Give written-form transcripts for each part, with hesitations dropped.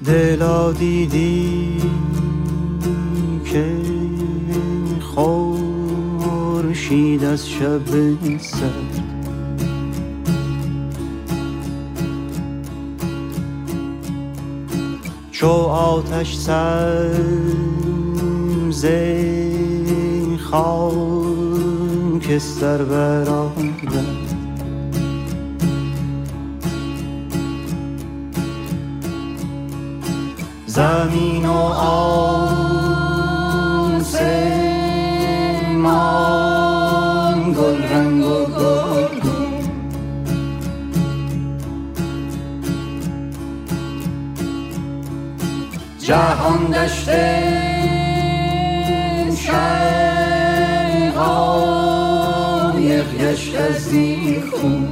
دلا دیدی که خورشید از شب سرد چو آتش سبز خاکستر برآورد زمین و آسمان گل رنگ و گلگون جهان دشته شقایق گشت از این خون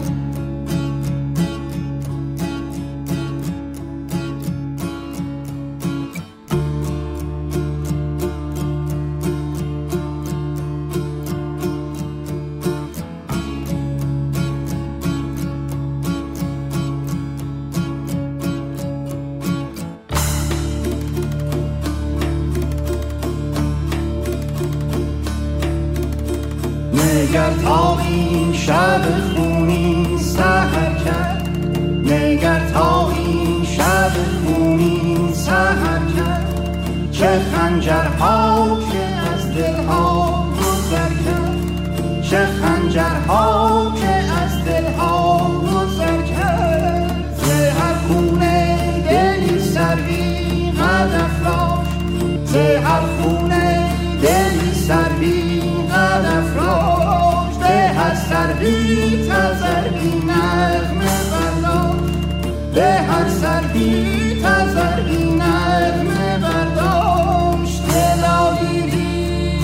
نگر تا این شب خونی سحر کرد نگر تا این شب خونی سحر کرد چه خنجرها که از دلها گذر کرد چه خنجرها که از دلها گذر کرد ز هر خونه دلی سروی قد افراشت ز هر خونه دلی سروی قد افراشت به هر سروی تذروی نغمه برداشت به هر سروی تذروی نغمه برداشت دلا دیدی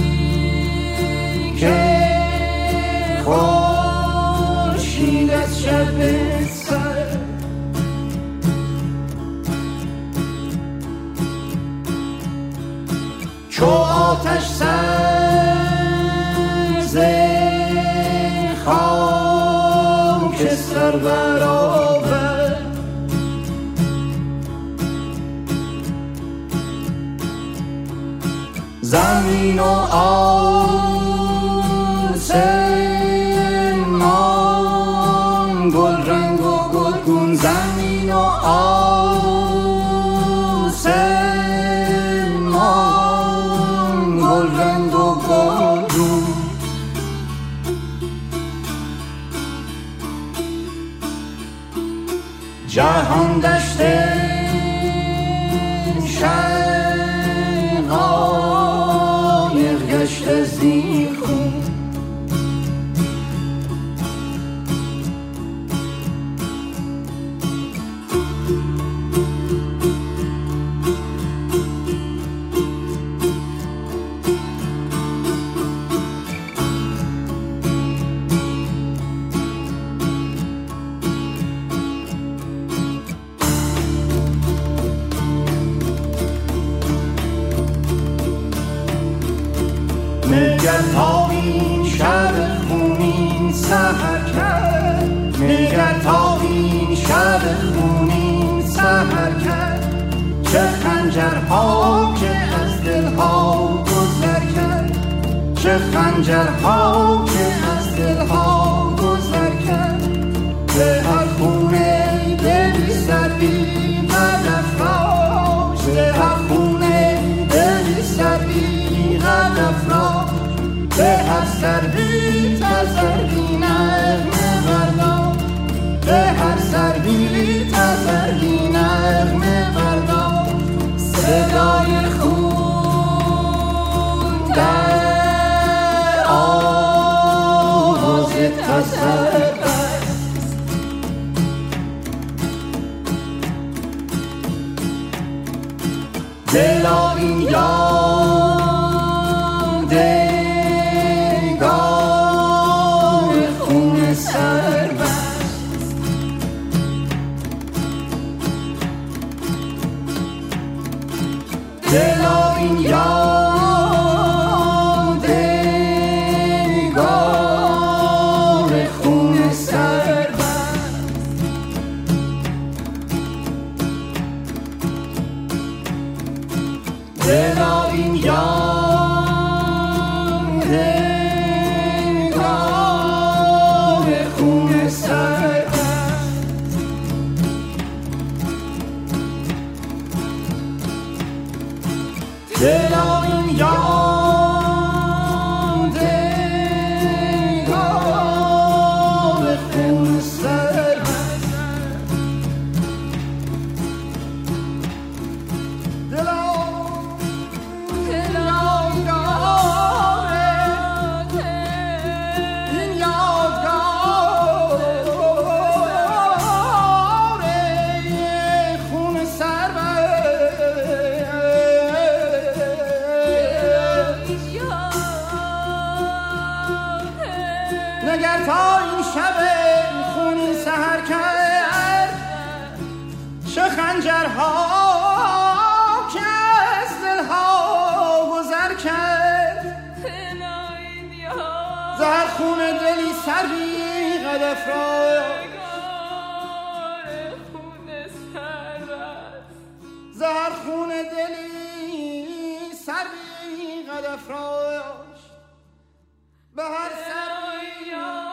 که خورشید از شب سرد چو آتش سبز خاکستر برآورد زمین و آسمان گل رنگ و گلگون زمین و آسمان گل رنگ و گلگون جهان دشته شقایق گشت از این خون نگر تا این شب خونین سحر کرد نگر تا این شب خونین سحر کرد چه خنجرها که از دلها گذر کرد چه خنجرها که از دلها گذر کرد به هر خونه دلی سروی قد افراشت به هر خونه دلی سروی قد افراشت به هر سروی تذروی نغمه برداشت به هر سروی تذروی نغمه برداشت صدای خون در آواز تذر دلا این یاد گاه خون سربست دلا این یاد گاه خون سربست خون سربست نگر تا این شب خونین سحر کرد چه خنجرها که از دلها گذر کرد زهر خون دلی سر بی قد افراشت زهر خون دلی سر بی قد افراشت به هر سر